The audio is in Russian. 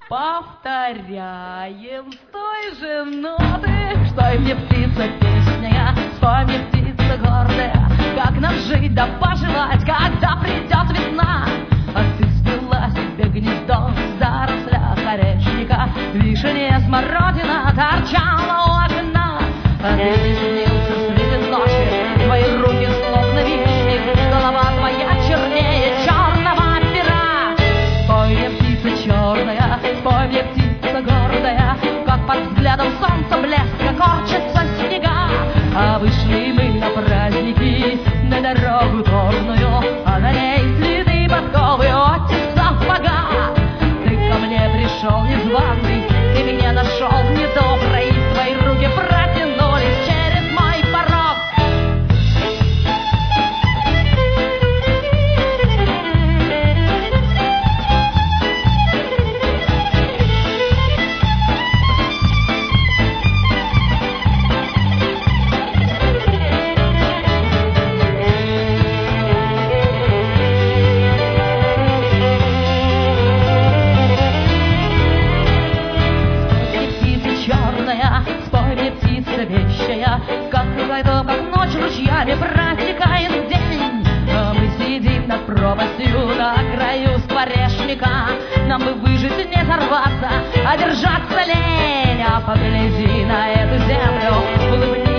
Повторяем с той же ноты. Спой мне, птица, песня, спой мне, птица гордая, как нам жить да пожелать, когда придет весна. А ты спила себе гнездо в зарослях орешника, вишня, смородина торчала у окна. А ты снился среди ночи, твои руки словно вещи, голова твоя чернее черного пера. Спой мне, птица черная, спой мне, птица гордая, как под взглядом солнца блеска корчатся снега. А вышли мы на праздники, на дорогу торную, а на ней следы подковы, оттиск сапога. Ты ко мне пришел незваный, ты меня нашел недобрый, твои руки протянулись через мой порог. Спой мне, птица вещая, как ночь ручьями протекает день. А мы сидим над пропастью на краю скворечника, нам бы выжить, не взорваться, а держаться лень. А погляди на эту землю, улыбнись.